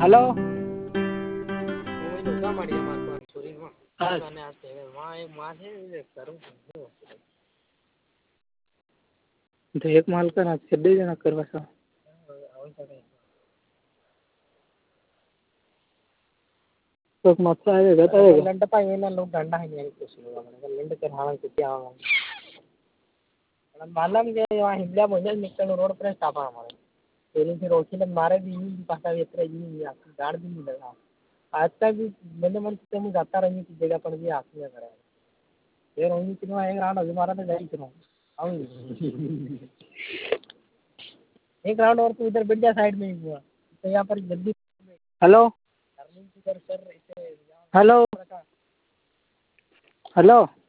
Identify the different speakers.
Speaker 1: hello तो एक माल का आज कर दे जना करवा सा तो मत आएगा तो लंड पाए ना लोग डंडा है नहीं कुछ लोग लंड के हां के क्या मालूम के वहां हिंदला मुझे निकल रोड पर स्टॉप है हमारे तेरे से रोकी ने मारे भी पासा इतना ही गाड़ भी नहीं लगा आज तक भी मैंने मन से मैं जाता रही थी जगह पर भी आती है करे ये रोनी किनो एक राउंड अभी मारा तो जाई किनो आओ एक राउंड और तू इधर बैठ जा साइड में ही हुआ तो यहाँ पर जल्दी हेलो हेलो हेलो